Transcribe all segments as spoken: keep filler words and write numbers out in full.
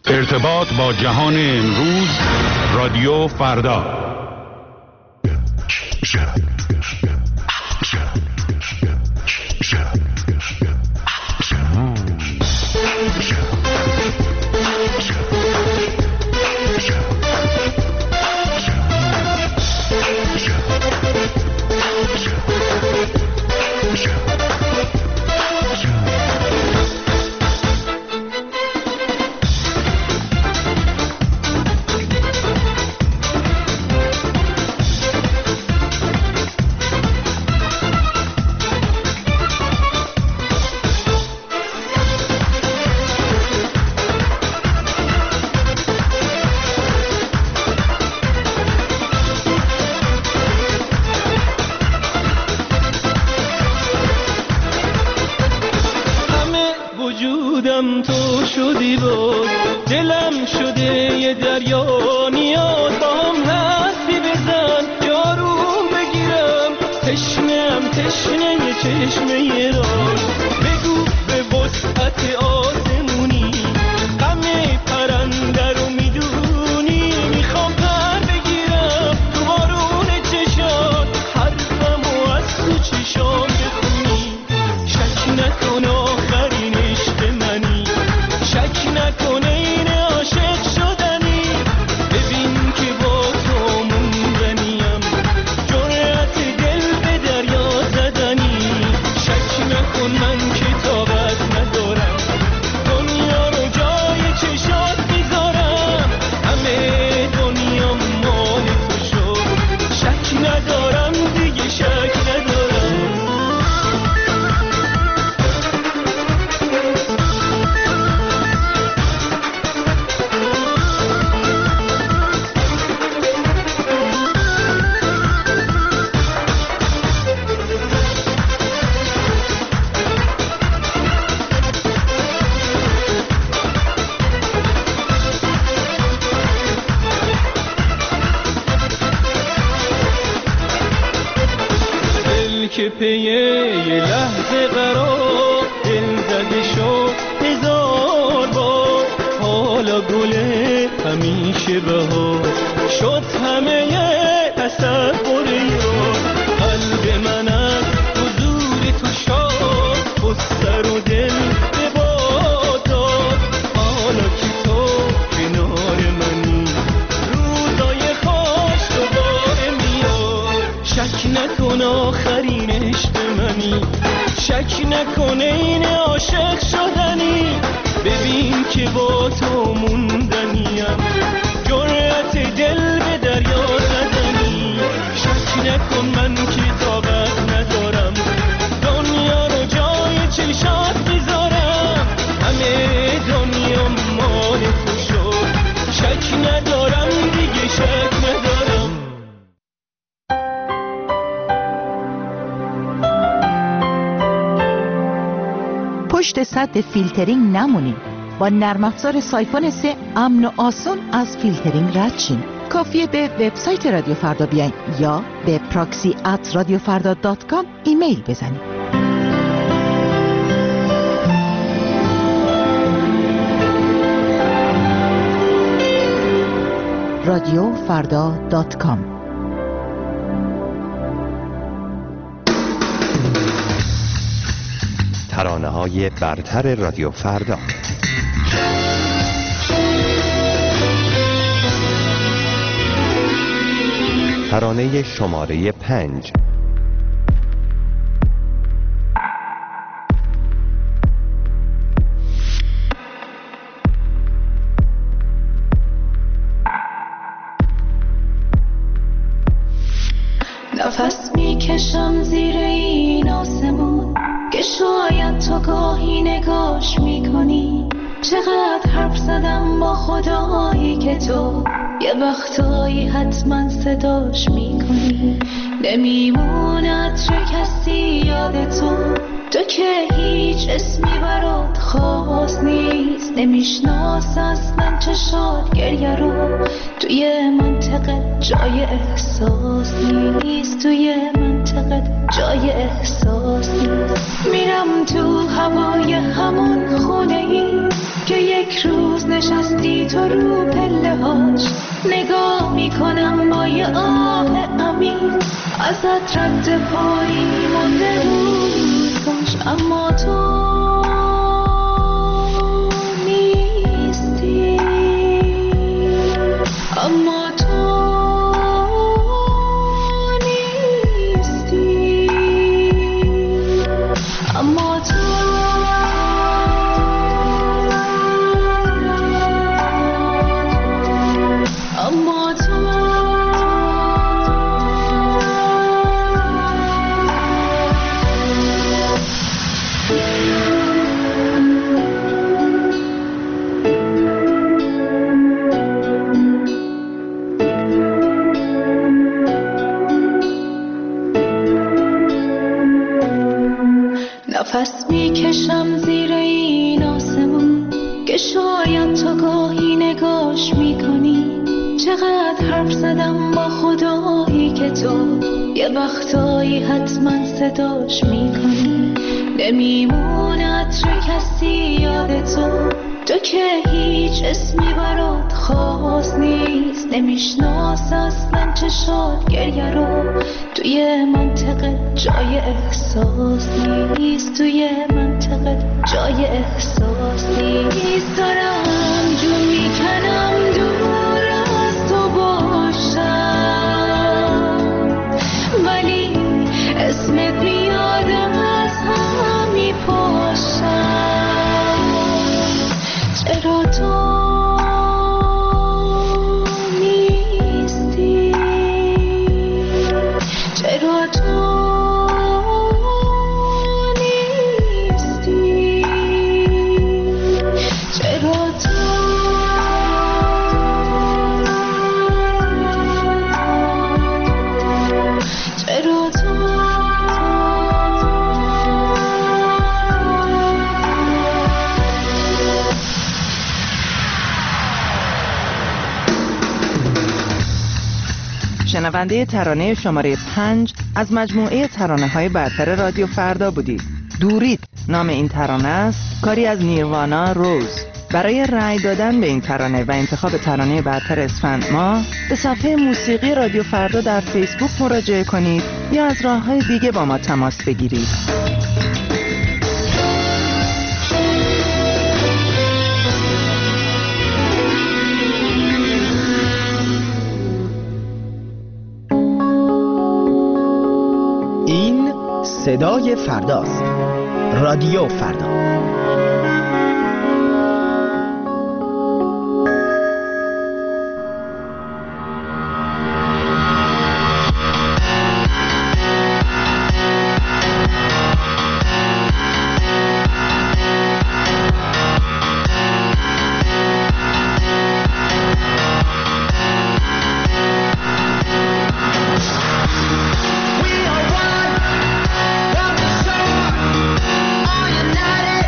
ارتباط با جهان امروز، رادیو فردا. که پی یه لحظه قرار دل زده شد هزار بار، حالا گله همیشه بهار شد همه تصور یار. قلب من از حضور تو شاد و سر و دل به باد داد، حالا که تو کنار منی روزای خوش دوباره میاد. شک نکن آخرین عشق منی، شک نکنه این عاشق شدنی، ببین که با تو موندنیم، جرأت دل به دریا زدنی. شک نکن من که طاقت ندارم دنیا رو جای چشات میذارم، همه دنیا مال تو شد، شک ندارم دیگه شک ندارم. پشت سد فیلترینگ نمونید. با نرم افزار سایفون سه امن و آسان از فیلترینگ رد شین. کافیه به وبسایت رادیو فردا بیاین یا به پراکسی ات رادیو فردا دات کام ایمیل بزنید. رادیو فردا دات کام. ترانه‌های برتر رادیو فردا. ترانه شماره پنج. نفس میکشم زیر این آسمون که شاید تو گاهی نگاش میکنی. چقدر حرف زدم با خدایی که تو یه وقتایی حتما صداش میکنی. نمیمونه عطر کسی یاد تو، تو که هیچ اسمی برات خاص نیست. نمیشناس اصلا چشات گریه رو، توی منطقه جای احساس نیست. توی منطقه جای احساس نیست. میرم تو هوای همون خونه ای که یک روز نشستی تو رو پله هاش، نگاه میکنم با یه آه عمیق، ازت رد پایی مونده بود کاش، اما تو نیستی، اما تو نیستی، اما تو اما تو نفس میکشم زیر این آسمون که شاید تو گاهی نگاش میکنی، چقدر حرف زدم با خدایی که تو یه وقتایی حتما صداش میکنی، نمیمونه عطر کسی یاد تو، تو که هیچ اسمی برات خاص نیست، نمیشناس اصلا چشات گریه رو، توی منطقه جای احساس نیست، توی منطقه جای احساس نیست، دارم جون میکنم دور از تو باشم، ولی اسمت میاد از هم میپاشم، چرا تو نیستی، چرا تو نیستی، چرا تو چرا تو شنونده ترانه شماره پنج از مجموعه ترانه های برتر رادیو فردا بودید. دورید نام این ترانه است، کاری از نیروانا روز. برای رأی دادن به این ترانه و انتخاب ترانه برتر اسفند ماه به صفحه موسیقی رادیو فردا در فیسبوک مراجعه کنید یا از راه‌های دیگه با ما تماس بگیرید. این صدای فرداست. رادیو فردا. We are one from the shore, all united.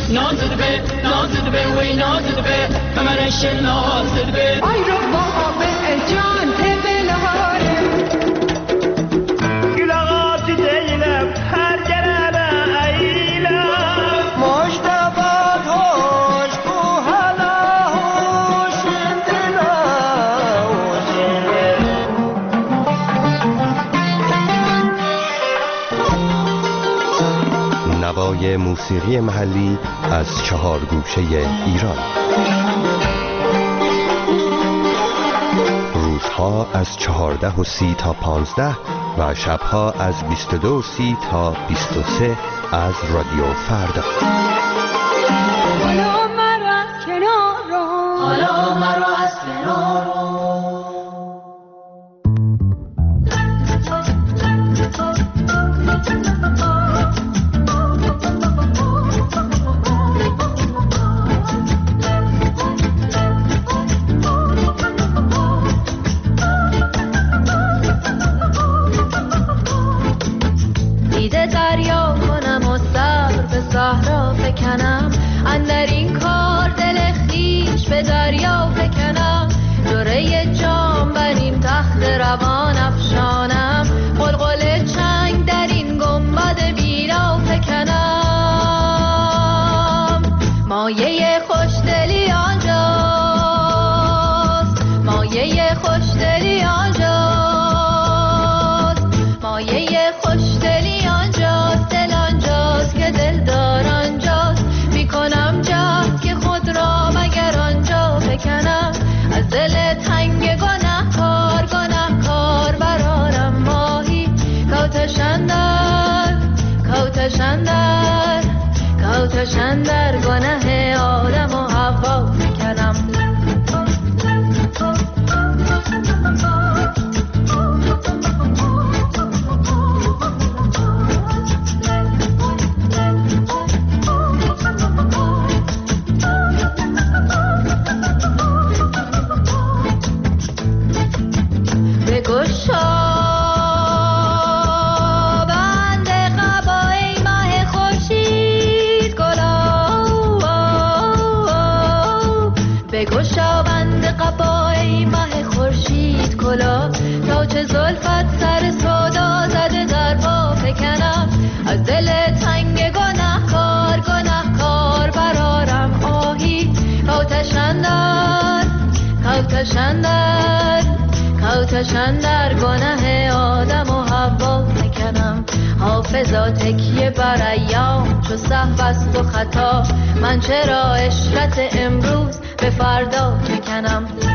نازد به نازد به وی نازد به کمرش نازد به آی رو با به جان تبلهاره گلغات دیلم هر گرم ایلم مشتبات هوش بو هلا هوش دلا نوای موسیقی محلی از چهار گوشه ایران. روزها از چهارده و سی تا پانزده و شبها از بیست و دو و سی تا بیست و سه از رادیو فردا. حالا مرا از کنار رو حالا مرا از کنار رو دیده دریا کنم و صبر به صحرا فکنم اندر این کار دل خویش به دریا فکنم دوره جام بر این تخت روان افشانم قلقل چنگ در این گنبد بیرا فکنم مایه خوشدلی آنجاست مایه خوشدلی آنجاست مایه خوشدلی آنجاست دل آنجاست که دلدار آنجاست میکنم جهد که خود را مگر آنجا بکنم از دل تنگ گناه کار گناه کار برارم ماهی کوتشندر کوتشندر کوتشندر گناه آدم و حوا بکنم بگشابند قبای ماه خورشید کلا تا چه زلفت سر سودا زده در پا فکنم از دل تنگ گناه کار گناه کار برارم آهی کوتشندر کوتشندر کوتشندر گناه آدم و حوا فکنم حافظا تکیه بر ایام چو سهو است و خطا من چرا عشرت امروز به فردا بکنم